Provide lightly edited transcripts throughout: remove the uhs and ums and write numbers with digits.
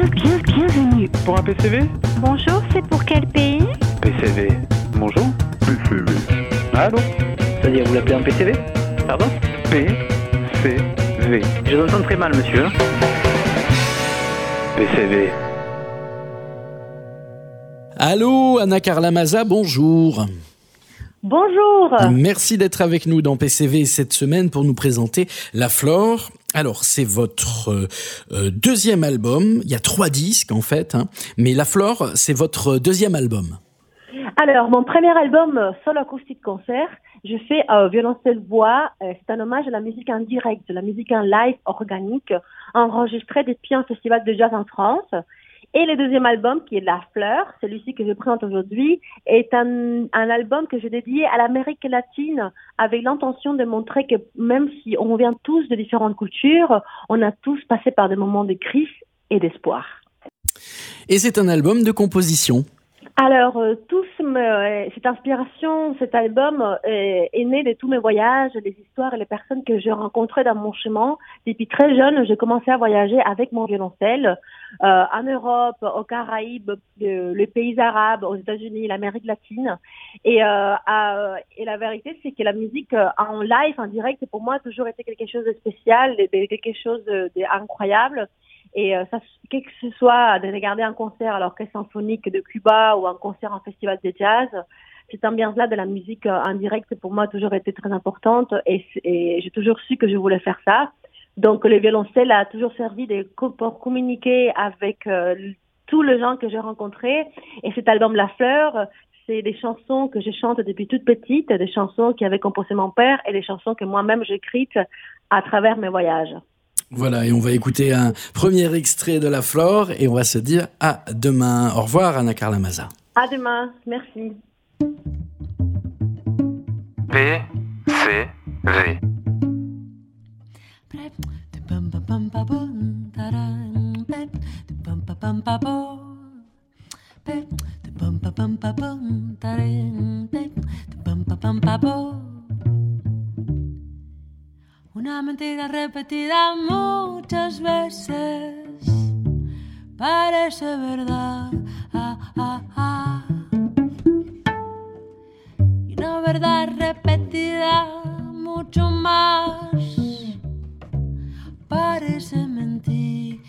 Bienvenue. Pour un PCV? Bonjour, c'est pour quel pays? PCV. Bonjour. PCV. Allô? C'est-à-dire, vous l'appelez un PCV? Pardon? PCV. Je vous entends très mal, monsieur. PCV. Allô, Anna Carla Maza, bonjour. Bonjour. Merci d'être avec nous dans PCV cette semaine pour nous présenter La Flore. Alors, c'est votre deuxième album. Il y a 3 disques, en fait. Mais La Flore, c'est votre deuxième album. Alors, mon premier album, Solo Acoustic Concert, je fais violoncelle-voix. C'est un hommage à la musique en direct, la musique en live organique, enregistrée depuis un festival de jazz en France. Et le deuxième album, qui est La Fleur, celui-ci que je présente aujourd'hui, est un album que j'ai dédié à l'Amérique latine avec l'intention de montrer que même si on vient tous de différentes cultures, on a tous passé par des moments de crise et d'espoir. Et c'est un album de composition. Alors, cette inspiration, cet album est né de tous mes voyages, les histoires et les personnes que j'ai rencontrées dans mon chemin. Depuis très jeune, j'ai commencé à voyager avec mon violoncelle en Europe, aux Caraïbes, les pays arabes, aux États-Unis, l'Amérique latine. Et la vérité, c'est que la musique en live, en direct, pour moi, a toujours été quelque chose de spécial, quelque chose d'incroyable. Et ça, que ce soit de regarder un concert à l'orchestre symphonique de Cuba ou un concert en festival de jazz, cette ambiance-là de la musique en direct, pour moi, a toujours été très importante et j'ai toujours su que je voulais faire ça. Donc, le violoncelle a toujours servi pour communiquer avec tous les gens que j'ai rencontrés. Et cet album La Fleur, c'est des chansons que je chante depuis toute petite, des chansons qu'avait composé mon père et des chansons que moi-même j'ai écrites à travers mes voyages. Voilà, et on va écouter un premier extrait de La Flore et on va se dire à demain. Au revoir, Anna Carla Maza. À demain, merci. PCV. Una mentira repetida muchas veces parece verdad. Y una verdad repetida mucho más parece mentira.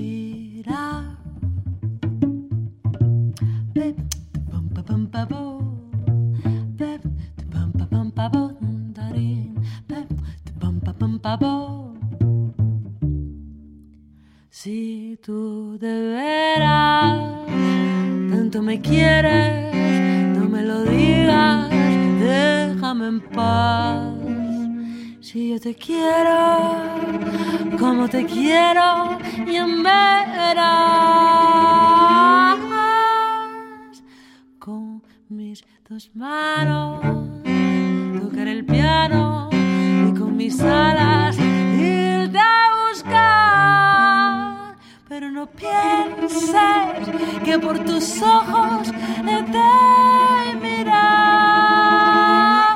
Si tú de veras tanto me quieres, no me lo digas, déjame en paz. Si yo te quiero como te quiero, y verás con mis 2 manos tocar el piano y con mis alas irte a buscar. Pero no pienses que por tus ojos he de mirar.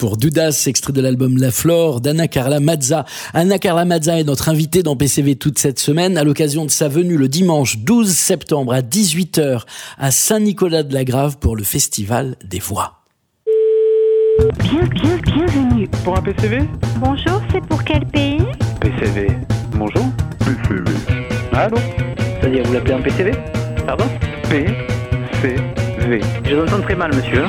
pour Doudas, extrait de l'album La Flore d'Anna Carla Mazza. Anna Carla Mazza est notre invitée dans PCV toute cette semaine à l'occasion de sa venue le dimanche 12 septembre à 18h à Saint-Nicolas-de-la-Grave pour le Festival des Voix. Bienvenue. Pour un PCV? Bonjour, c'est pour quel pays? PCV. Bonjour? PCV. Allô? C'est-à-dire, vous l'appelez un PCV? Pardon? PCV. Je vous entends très mal, monsieur.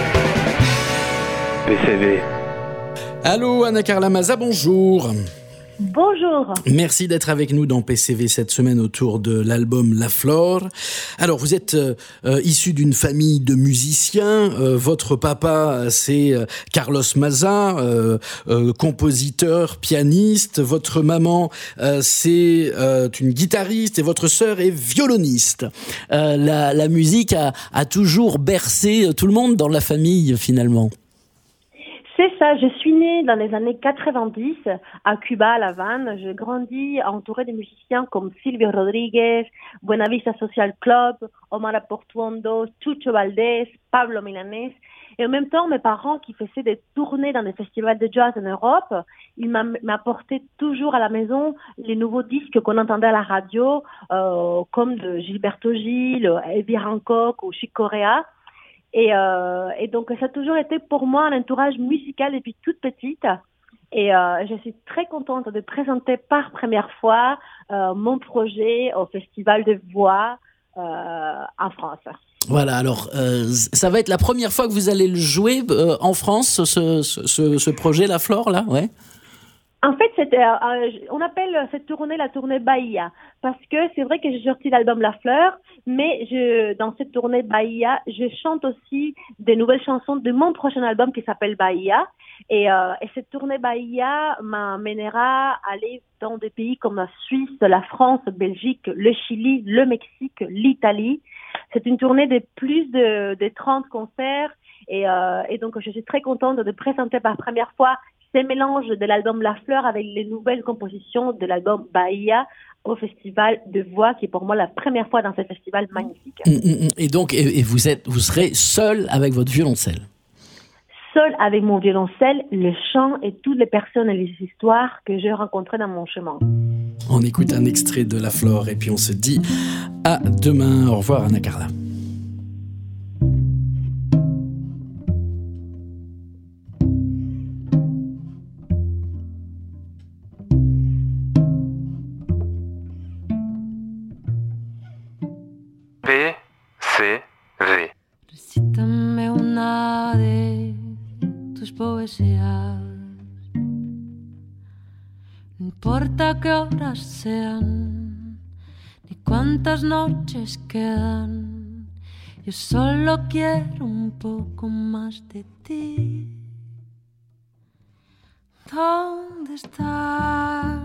PCV. Allô Anna Carla Mazza, bonjour. Bonjour. Merci d'être avec nous dans PCV cette semaine autour de l'album La Flore. Alors, vous êtes issu d'une famille de musiciens. Votre papa, c'est Carlos Mazza, compositeur, pianiste. Votre maman, c'est une guitariste et votre sœur est violoniste. La musique a toujours bercé tout le monde dans la famille, finalement. C'est ça, je suis née dans les années 90 à Cuba, à La Havane. J'ai grandi entourée de musiciens comme Silvio Rodríguez, Buenavista Social Club, Omar Portuondo, Chucho Valdés, Pablo Milanés. Et en même temps, mes parents qui faisaient des tournées dans des festivals de jazz en Europe, ils m'apportaient toujours à la maison les nouveaux disques qu'on entendait à la radio, comme de Gilberto Gil, Elvira Hancock ou Chick Corea. Et donc, ça a toujours été pour moi un entourage musical depuis toute petite. Et je suis très contente de présenter par première fois mon projet au Festival de Voix en France. Voilà, alors ça va être la première fois que vous allez le jouer en France, ce projet La Flore, là, ouais. En fait, on appelle cette tournée la tournée Bahia, parce que c'est vrai que j'ai sorti l'album La Fleur, mais dans cette tournée Bahia, je chante aussi des nouvelles chansons de mon prochain album qui s'appelle Bahia. Et cette tournée Bahia m'amènera à aller dans des pays comme la Suisse, la France, la Belgique, le Chili, le Mexique, l'Italie. C'est une tournée de plus de 30 concerts. Et donc, je suis très contente de présenter par première fois ces mélanges de l'album La Fleur avec les nouvelles compositions de l'album Bahia au Festival de Voix, qui est pour moi la première fois dans ce festival magnifique. Et donc, vous serez seul avec votre violoncelle? Seul avec mon violoncelle, le chant et toutes les personnes et les histoires que j'ai rencontrées dans mon chemin. On écoute un extrait de La Flore et puis on se dit à demain. Au revoir Anna Carla. PCV. Recítame una de tus poesías. No importa qué horas sean, ni cuántas noches quedan. Yo solo quiero un poco más de ti. ¿Dónde estás?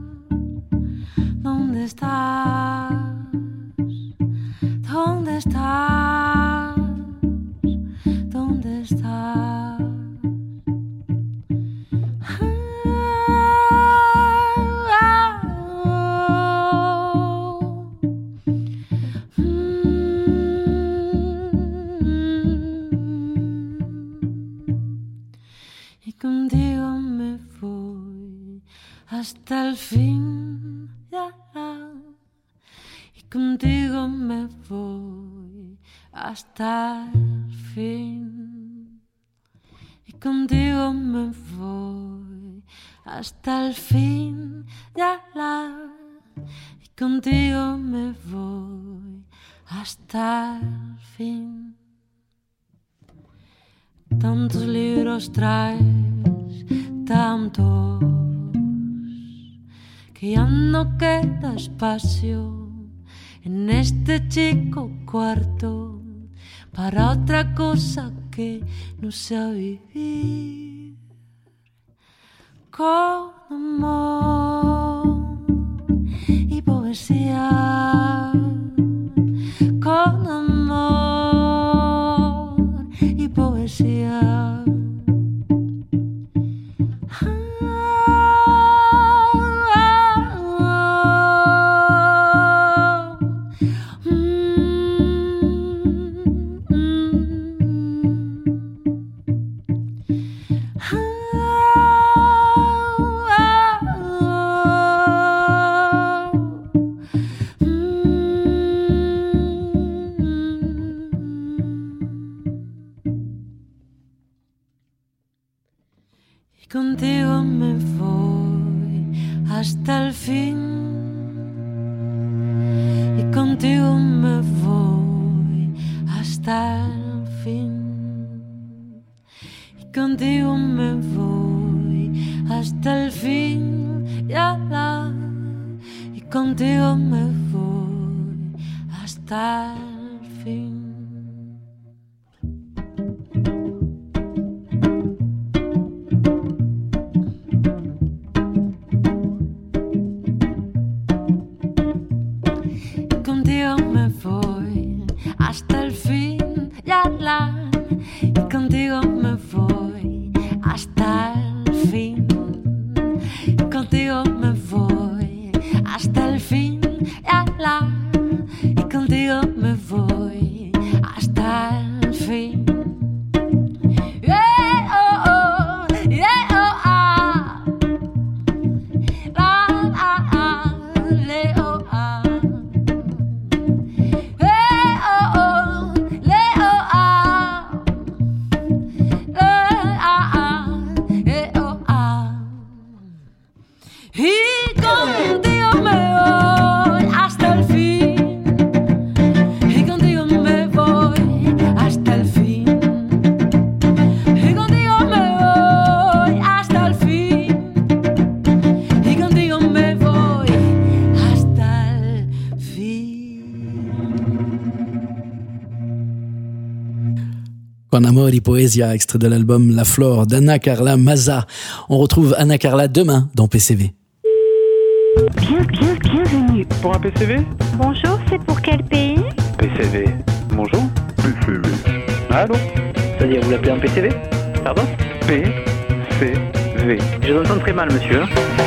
¿Dónde estás? ¿Dónde estás? ¿Dónde estás? Y contigo me voy hasta el fin. Y contigo me voy hasta el fin. Y contigo me voy hasta el fin. Y contigo me voy hasta el fin. Tantos libros traes, tantos, que ya no queda espacio en este chico cuarto para otra cosa que no sea vivir con amor y poesía, con amor y poesía. fin ya la y contigo me voy hasta el fin. Contigo me voy hasta el fin, ya la, y contigo me voy hasta el fin. Contigo me voy hasta el fin, ya la, y contigo me voy hasta el fin. Yeah, oh, oh, yeah, oh, ah. La, ah, ah, le, oh, ah. Y contigo me voy hasta el fin. Y contigo me voy hasta el fin. Y contigo me voy hasta el fin. Y contigo me voy hasta el fin. Con Amor y Poesia, extrait de l'album La Flore d'Anna Carla Maza. On retrouve Anna Carla demain dans PCV. Bienvenue. Pour un PCV? Bonjour, c'est pour quel pays? PCV. Bonjour? PCV. Allô? C'est-à-dire, vous l'appelez un PCV? Pardon? PCV. Je vous entends très mal, monsieur.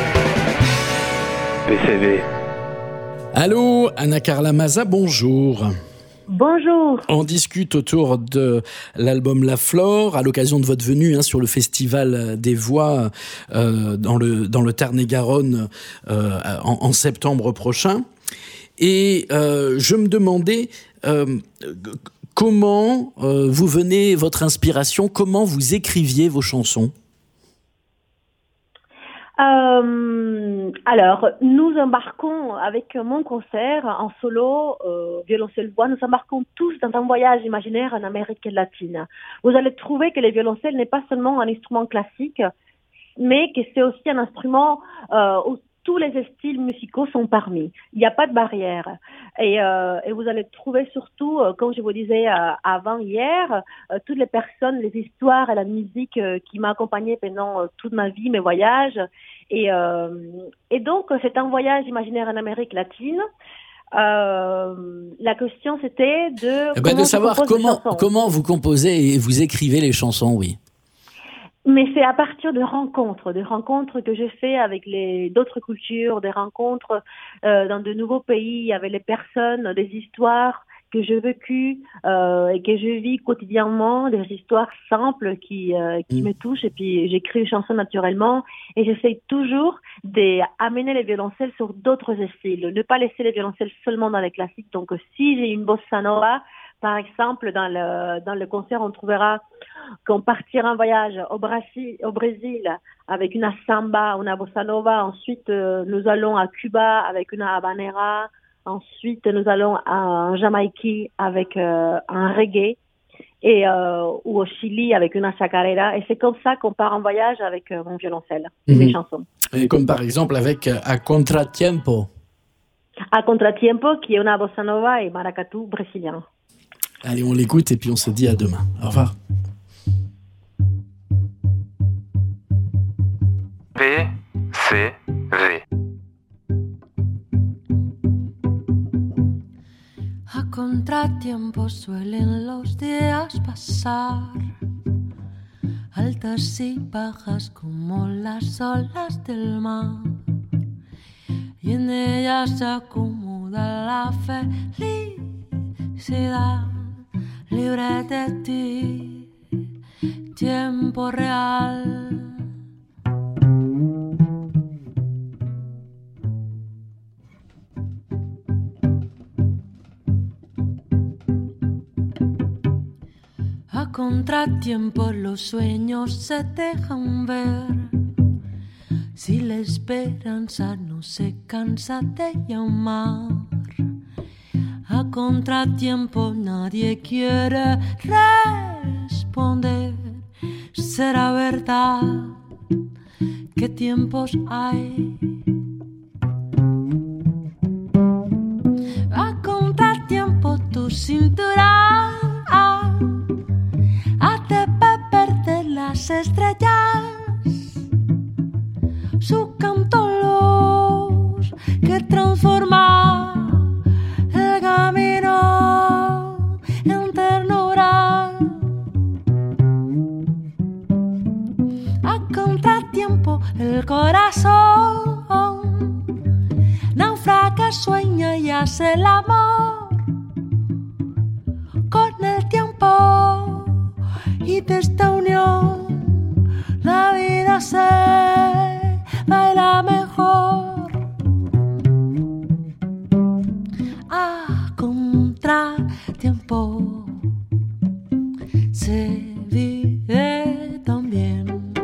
PCV. Allô, Anna Carla Maza, bonjour. Bonjour. On discute autour de l'album La Flore à l'occasion de votre venue sur le Festival des Voix dans le Tarn-et-Garonne en septembre prochain. Et je me demandais comment vous venez votre inspiration, comment vous écriviez vos chansons. Alors, nous embarquons avec mon concert en solo, violoncelle-voix, nous embarquons tous dans un voyage imaginaire en Amérique latine. Vous allez trouver que le violoncelle n'est pas seulement un instrument classique, mais que c'est aussi un instrument où tous les styles musicaux sont parmi. Il n'y a pas de barrière. Et vous allez trouver surtout, comme je vous disais avant hier, toutes les personnes, les histoires et la musique qui m'a accompagnée pendant toute ma vie, mes voyages. Et donc, c'est un voyage imaginaire en Amérique latine. La question, c'était de savoir comment vous composez et vous écrivez les chansons, oui. Mais c'est à partir de rencontres que je fais avec d'autres cultures, des rencontres dans de nouveaux pays, avec les personnes, des histoires que j'ai vécues et que je vis quotidiennement, des histoires simples qui me touchent. Et puis j'écris une chanson naturellement et j'essaie toujours d'amener les violoncelles sur d'autres styles, ne pas laisser les violoncelles seulement dans les classiques. Donc si j'ai une bossa nova, par exemple, dans le concert, on trouvera qu'on partira en voyage au Brésil avec une samba, une bossa nova. Ensuite, nous allons à Cuba avec une habanera. Ensuite, nous allons en Jamaïque avec un reggae ou au Chili avec une chacarera. Et c'est comme ça qu'on part en voyage avec mon violoncelle, mes chansons. Et comme par exemple avec A Contratiempo. A Contratiempo, qui est une bossa nova et maracatu brésilien. Allez, on l'écoute et puis on se dit à demain. Au revoir. PCV. A contratiempo suelen los días pasar, altas y bajas como las olas del mar, y en ellas se acomoda la felicidad, libre de ti, tiempo real. A contratiempo los sueños se dejan ver, si la esperanza no se cansa de llamar. A contratiempo nadie quiere responder, será verdad qué tiempos hay. A contratiempo tu cintura hace perderte las estrellas. Su canto luz que transforma el camino en ternura. A contratiempo el corazón naufraga, sueña y hace el amor con el tiempo, y de esta unión la vida se baila mejor. A contratiempo se vive también.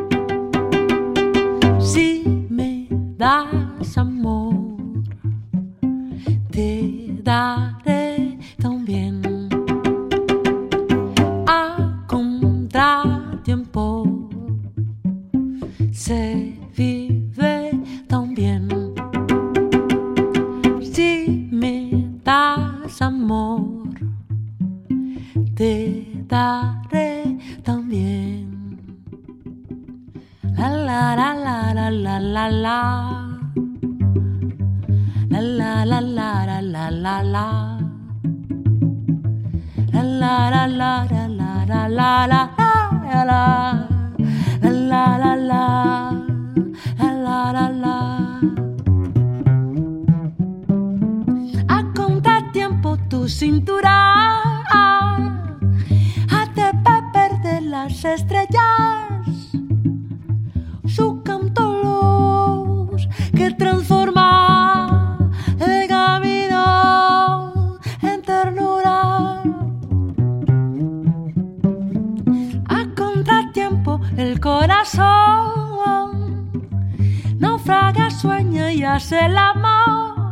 Si me das amor, te daré también. A contratiempo se vive también. Si me das amor, te daré también. La la la la la la la la. La la la la la la la la. La la la la la la la la la la. La la la la la la la. A contratiempo tu cintura hace perder las estrellas. Su canto luz que transforma el camino en ternura. A contratiempo el corazón naufraga, sueña y hace el amor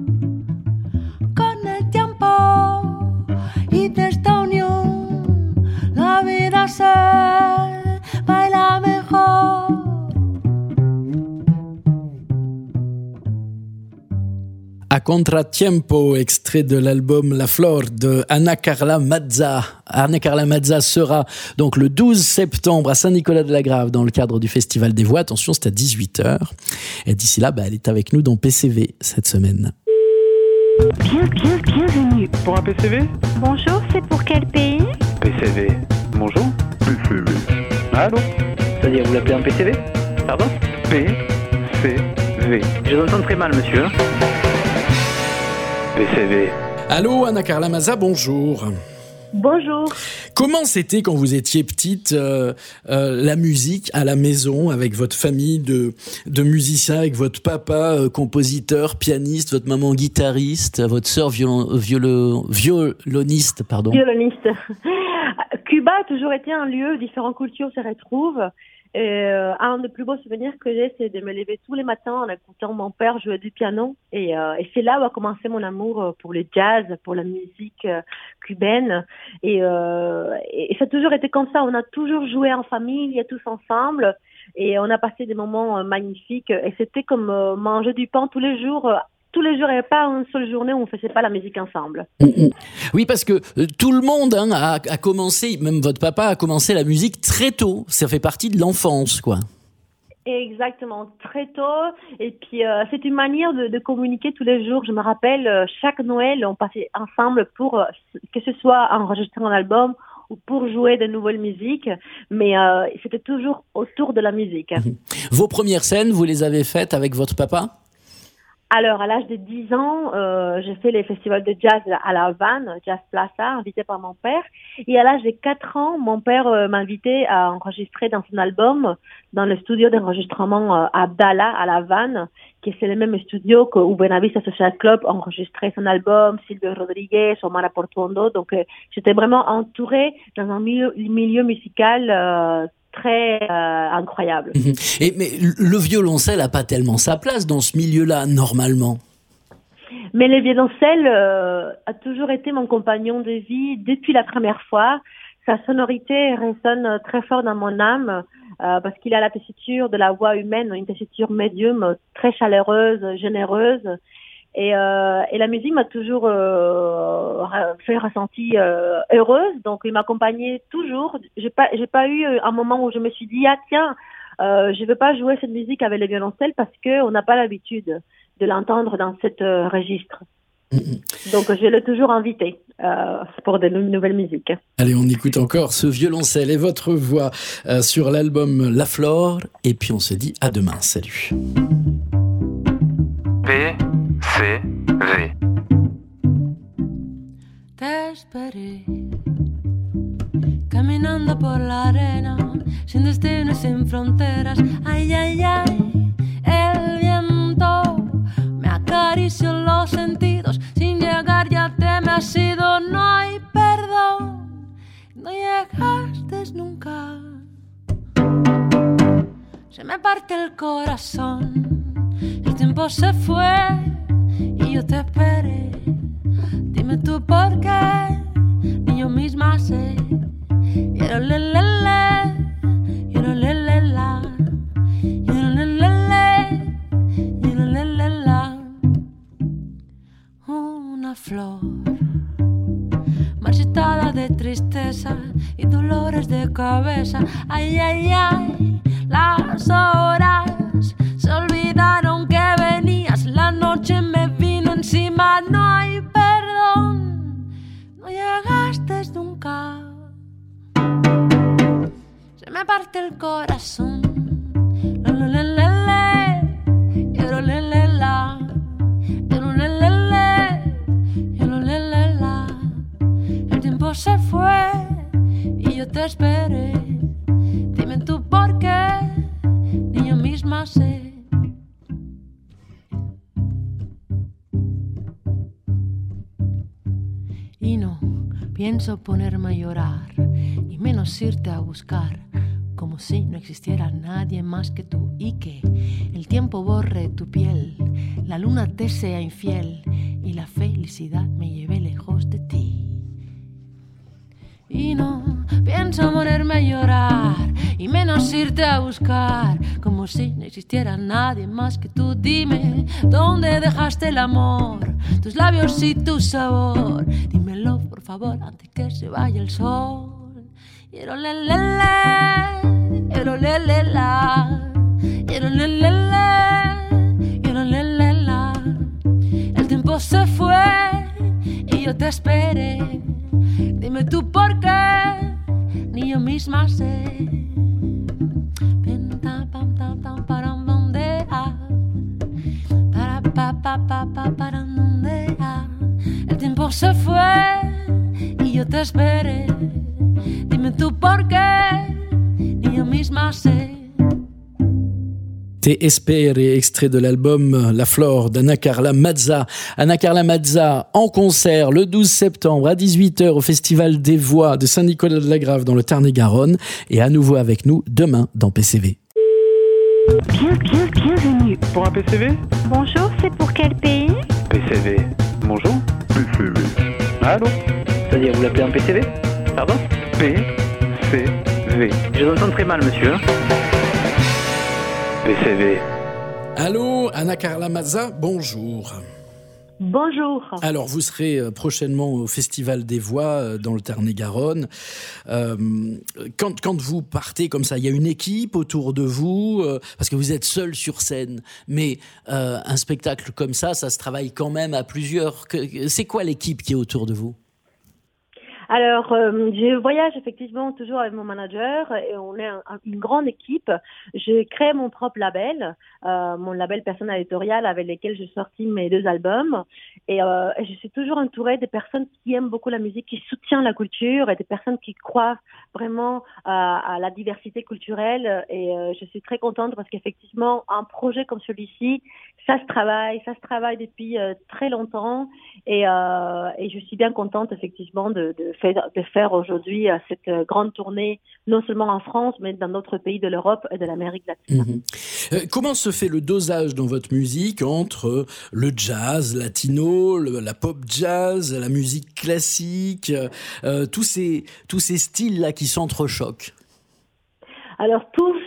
con el tiempo, y de esta unión la vida se baila mejor. A contratiempo, extrait de l'album La Flor de Anna Carla Mazza. Anna Carla Mazza sera donc le 12 septembre à Saint-Nicolas-de-la-Grave dans le cadre du Festival des Voix. Attention, c'est à 18h. Et d'ici là, elle est avec nous dans PCV cette semaine. Bienvenue. Pour un PCV? Bonjour, c'est pour quel pays? PCV. Bonjour? PCV. Allô? C'est-à-dire, vous l'appelez un PCV? Pardon? PCV. Je vous entends très mal, monsieur. PCV. Allô, Anna Carla Mazza, bonjour. Bonjour. Comment c'était quand vous étiez petite, la musique à la maison avec votre famille de musiciens, avec votre papa compositeur, pianiste, votre maman guitariste, votre sœur violoniste, pardon. Violoniste. Cuba a toujours été un lieu où différentes cultures se retrouvent. Un des plus beaux souvenirs que j'ai, c'est de me lever tous les matins en écoutant mon père jouer du piano. Et c'est là où a commencé mon amour pour le jazz, pour la musique cubaine. Et ça a toujours été comme ça. On a toujours joué en famille, tous ensemble. Et on a passé des moments magnifiques. Et c'était comme manger du pain tous les jours. Tous les jours, il n'y avait pas une seule journée où on ne faisait pas la musique ensemble. Oui, parce que tout le monde a commencé, même votre papa a commencé la musique très tôt. Ça fait partie de l'enfance, quoi. Exactement, très tôt. Et puis, c'est une manière de communiquer tous les jours. Je me rappelle, chaque Noël, on passait ensemble pour que ce soit enregistrer un album ou pour jouer de nouvelles musiques. Mais c'était toujours autour de la musique. Vos premières scènes, vous les avez faites avec votre papa ? Alors, à l'âge de 10 ans, j'ai fait les festivals de jazz à La Havane, Jazz Plaza, invité par mon père. Et à l'âge de 4 ans, mon père m'a invité à enregistrer dans son album dans le studio d'enregistrement Abdallah à La Havane, qui c'est le même studio où Buenavista Social Club enregistrait son album, Silvio Rodriguez, Omar Portuondo. Donc, j'étais vraiment entourée dans un milieu musical très incroyable. Mais le violoncelle n'a pas tellement sa place dans ce milieu-là, normalement. Mais le violoncelle a toujours été mon compagnon de vie depuis la première fois. Sa sonorité résonne très fort dans mon âme. parce qu'il a la tessiture de la voix humaine, une tessiture médium, très chaleureuse, généreuse. Et la musique m'a toujours fait ressentir heureuse, donc il m'accompagnait toujours. J'ai pas eu un moment où je me suis dit je veux pas jouer cette musique avec le violoncelle parce que on n'a pas l'habitude de l'entendre dans cet registre. Donc je l'ai toujours invité pour de nouvelles musiques. Allez, on écoute encore ce violoncelle et votre voix sur l'album La Flore, et puis on se dit à demain. Salut. PCV. Te esperé caminando por la arena, sin destino y sin fronteras. Ay, ay, ay, el viento me acarició los sentidos. Sin llegar ya te me has ido, no hay perdón. No llegaste nunca. Se me parte el corazón. El tiempo se fue y yo te esperé. Dime tú por qué, ni yo misma sé. Quiero le le le, quiero le le la, quiero le le le, quiero le le la. Una flor marchitada de tristeza y dolores de cabeza. Ay, ay, ay, las horas se olvidaron que venías. La noche me vino encima, no hay perdón. No llegaste nunca. Se me parte el corazón. La la la la la, quiero la la la, quiero la la la, quiero la la la. El tiempo se fue y yo te esperé. Dime tú por qué, ni yo misma sé. Y no pienso ponerme a llorar y menos irte a buscar, como si no existiera nadie más que tú y que el tiempo borre tu piel, la luna te sea infiel y la felicidad me lleve lejos de ti. Y no pienso ponerme a llorar y menos irte a buscar, como si no existiera nadie más que tú. Dime, ¿dónde dejaste el amor? Tus labios y tu sabor. Dímelo, por favor, antes que se vaya el sol. Quiero le le le, quiero le le la, quiero le le le, quiero le le la. El tiempo se fue y yo te esperé. Dime tú por qué, ni yo misma sé. Penta pam tam tam param donde para pa pa pa pa param donde el tiempo se fue y yo te esperé. Dime tú por qué, ni yo misma sé. Te espere, extrait de l'album La Flore d'Anna Carla Mazza. Anna Carla Mazza en concert le 12 septembre à 18h au Festival des Voix de Saint-Nicolas-de-la-Grave dans le Tarn-et-Garonne, et à nouveau avec nous demain dans PCV. Bienvenue. Pour un PCV? Bonjour, c'est pour quel pays? PCV. Bonjour. PCV. Allô? C'est-à-dire, vous l'appelez un PCV? Pardon? PCV. Je vous entends très mal, monsieur. PCV. Allô, Anna Carla Mazza, bonjour. Bonjour. Alors, vous serez prochainement au Festival des Voix dans le Tarn-et-Garonne. Quand vous partez comme ça, il y a une équipe autour de vous, parce que vous êtes seul sur scène. Mais un spectacle comme ça se travaille quand même à plusieurs. C'est quoi l'équipe qui est autour de vous ? Alors, je voyage effectivement toujours avec mon manager et on est une grande équipe. J'ai créé mon propre label, mon label personnel éditorial avec lequel j'ai sorti mes 2 albums. Et je suis toujours entourée des personnes qui aiment beaucoup la musique, qui soutiennent la culture et des personnes qui croient vraiment à la diversité culturelle. Et je suis très contente parce qu'effectivement, un projet comme celui-ci, ça se travaille depuis très longtemps. Et je suis bien contente effectivement de faire aujourd'hui cette grande tournée, non seulement en France, mais dans d'autres pays de l'Europe et de l'Amérique latine. Comment se fait le dosage dans votre musique entre le jazz latino, la pop jazz, la musique classique, tous ces styles-là qui s'entrechoquent? Alors, tout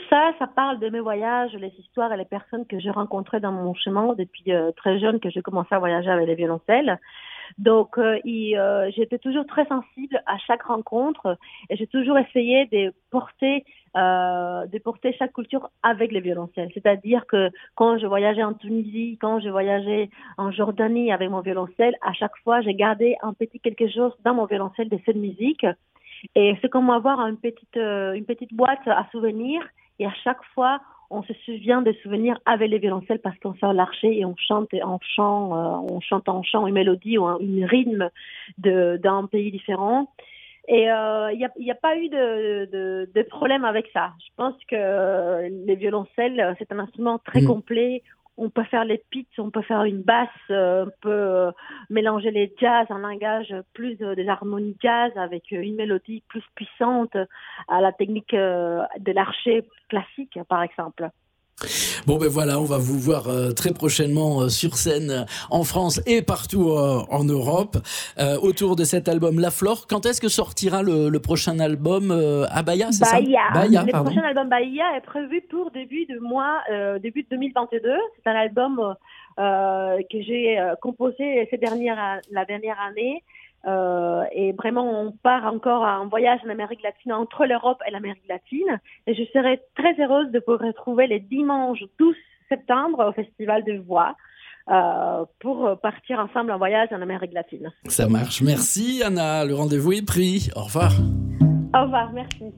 ça parle de mes voyages, les histoires et les personnes que j'ai rencontrées dans mon chemin depuis très jeune, que j'ai commencé à voyager avec les violoncelles. Donc, j'étais toujours très sensible à chaque rencontre et j'ai toujours essayé de porter chaque culture avec les violoncelles. C'est-à-dire que quand je voyageais en Tunisie, quand je voyageais en Jordanie avec mon violoncelle, à chaque fois, j'ai gardé un petit quelque chose dans mon violoncelle de cette musique. Et c'est comme avoir une petite boîte à souvenirs. Et à chaque fois, on se souvient des souvenirs avec les violoncelles parce qu'on sort l'archet et on chante en chant une mélodie ou un rythme d'un pays différent. Et il y a pas eu de problème avec ça. Je pense que les violoncelles, c'est un instrument très complet. On peut faire les pitchs, on peut faire une basse, on peut mélanger les jazz, un langage plus des harmonies jazz avec une mélodie plus puissante à la technique de l'archet classique, par exemple. Bon ben voilà, on va vous voir très prochainement sur scène en France et partout en Europe autour de cet album La Flore. Quand est-ce que sortira le prochain album à Bahia, c'est Bahia. ça Bahia, le prochain album Bahia est prévu pour début de 2022. C'est un album que j'ai composé la dernière année. Et vraiment, on part encore en voyage en Amérique latine, entre l'Europe et l'Amérique latine. Et je serai très heureuse de vous retrouver les dimanches 12 septembre au Festival de Voix pour partir ensemble en voyage en Amérique latine. Ça marche. Merci Anna, le rendez-vous est pris. Au revoir. Au revoir, merci.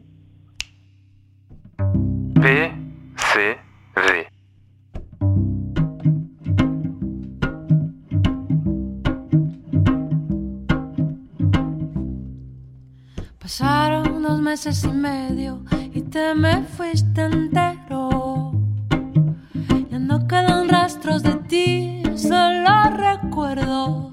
PCV. Pasaron 2 meses y medio y te me fuiste entero. Ya no quedan rastros de ti, solo recuerdos.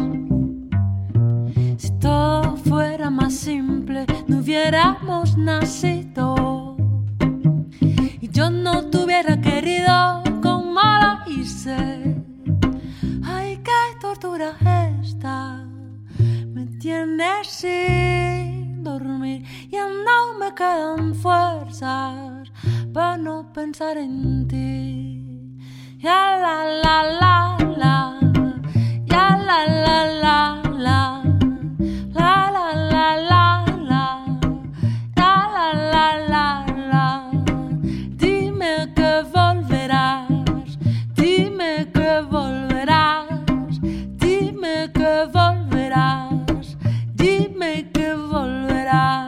Si todo fuera más simple, no hubiéramos nacido. Y yo no te hubiera querido como lo hice. Ay, qué tortura esta, me tienes sin dormir. Ya no me quedan fuerzas para no pensar en ti. Ya la la la la, ya la la la la, la la la la la, la la la la la. Dime que volverás, dime que volverás, dime que volverás, dime que volverás.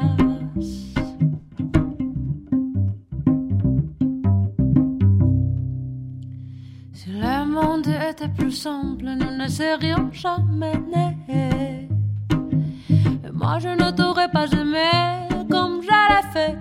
Si le monde était plus simple, nous ne serions jamais nés. Et moi je ne t'aurais pas aimé comme je l'ai fait.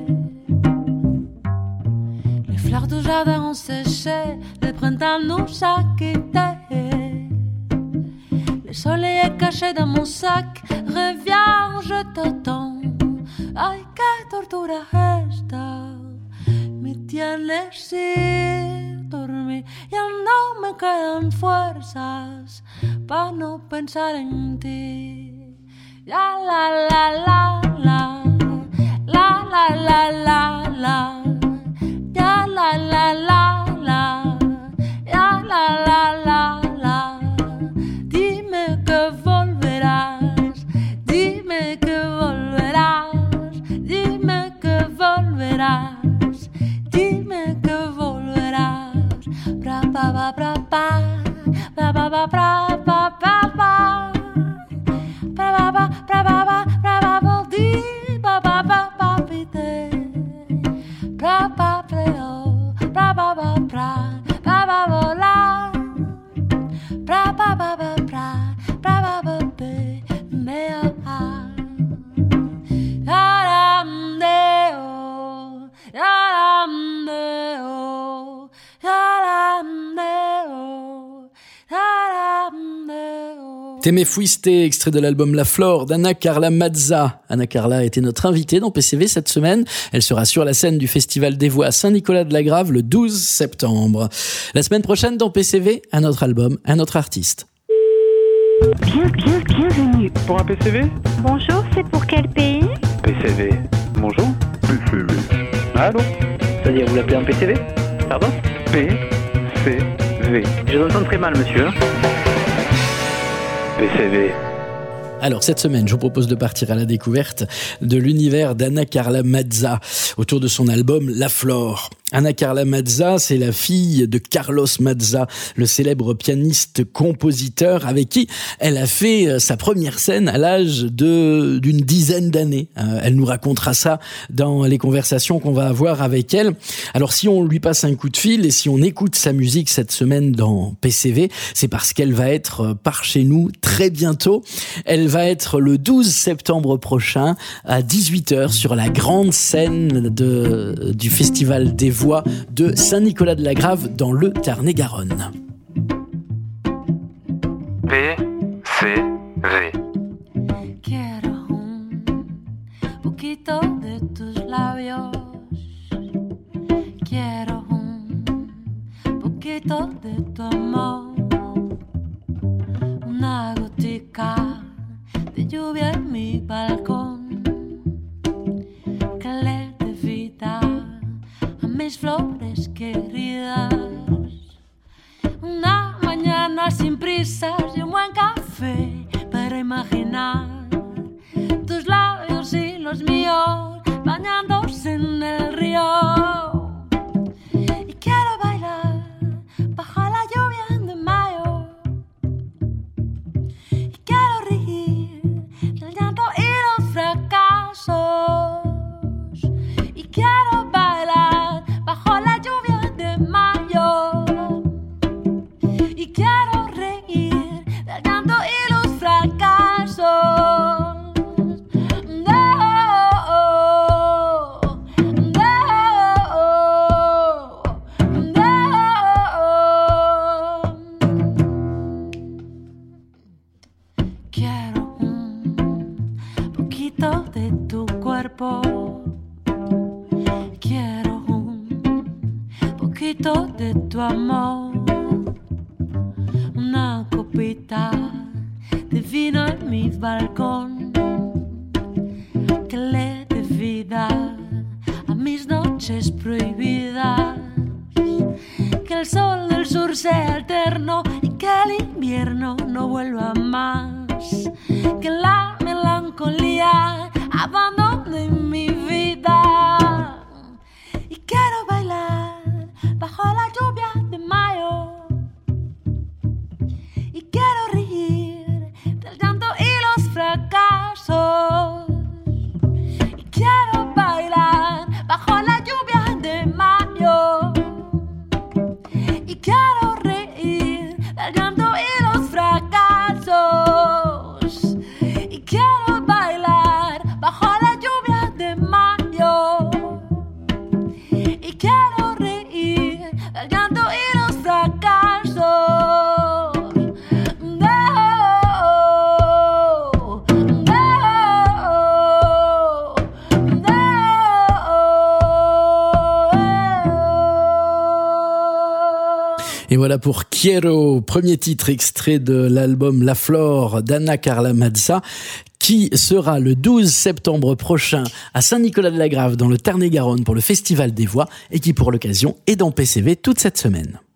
Les fleurs du jardin ont séché, le printemps nous a quittés. Le soleil est caché dans mon sac, reviens, je t'attends. Ay, qué tortura esta, me tienes sin dormir. Ya no me quedan fuerzas para no pensar en ti. Ya la la la la, la la la la la, ya la la la la, ya la la la la. Dime que volverás, dime que volverás, dime que volverás, dime que volverás. Bra ba ba bra ba, ba ba ba bra ba ba ba, bra ba ba bra ba ba bra ba ba di ba ba ba ba bite, bra ba breo, bra ba ba bra ba vola, bra ba ba ba bra ba ba be mea. Yaramdeo, yaramdeo, yaramdeo, yaramdeo. Te me fuiste, extrait de l'album La Flore d'Anna Carla Mazza. Anna Carla a été notre invitée dans PCV cette semaine. Elle sera sur la scène du Festival des Voix à Saint-Nicolas-de-la-Grave le 12 septembre. La semaine prochaine dans PCV, un autre album, un autre artiste. Bienvenue. Pour un PCV Bonjour, c'est pour quel pays? PCV. Bonjour. PCV. Allô C'est-à-dire, vous l'appelez un PCV? Pardon? PCV. Je vous entends très mal, monsieur. PCV. Alors cette semaine, je vous propose de partir à la découverte de l'univers d'Anna Carla Mazza autour de son album La Flore. Anna Carla Mazza, c'est la fille de Carlos Mazza, le célèbre pianiste-compositeur avec qui elle a fait sa première scène à l'âge d'une dizaine d'années. Elle nous racontera ça dans les conversations qu'on va avoir avec elle. Alors si on lui passe un coup de fil et si on écoute sa musique cette semaine dans PCV, c'est parce qu'elle va être par chez nous très bientôt. Elle va être le 12 septembre prochain à 18h sur la grande scène du Festival des Voix de Saint-Nicolas-de-la-Grave dans le Tarn-et-Garonne. PCV. Quiero un poquito de tus labios. Quiero un poquito de tu amor. Una gotica de lluvia en mi balcón. Que le dé vida a mis flores queridas. Una mañana sin prisas y un buen café para imaginar tus labios y los míos bañándose en el río. Y quiero bailar bajo la lluvia de mayo. Y quiero reír del llanto y los fracasos. Y quiero bailar bajo la lluvia de mayo. Y quiero reír del llanto y los fracasos. Quiero un poquito de tu cuerpo. Quiero un poquito de tu amor. Una copita de vino en mi balcón. Que le dé vida a mis noches prohibidas. Que el sol del sur sea eterno y que el invierno no vuelva más. Que la melancolía abandone mi vida. Y quiero bailar bajo la lluvia de mayo. Y quiero reír del llanto y los fracasos. Y quiero bailar bajo la lluvia de mayo. Y quiero reír del llanto y los fracasos. Y quiero bailar bajo la lluvia de mayo. Y quiero reír del llanto y los fracasos. Et voilà pour Quiero, premier titre extrait de l'album La Flore d'Anna Carla Mazza, qui sera le 12 septembre prochain à Saint-Nicolas-de-la-Grave dans le Tarn-et-Garonne pour le Festival des Voix et qui pour l'occasion est dans PCV toute cette semaine.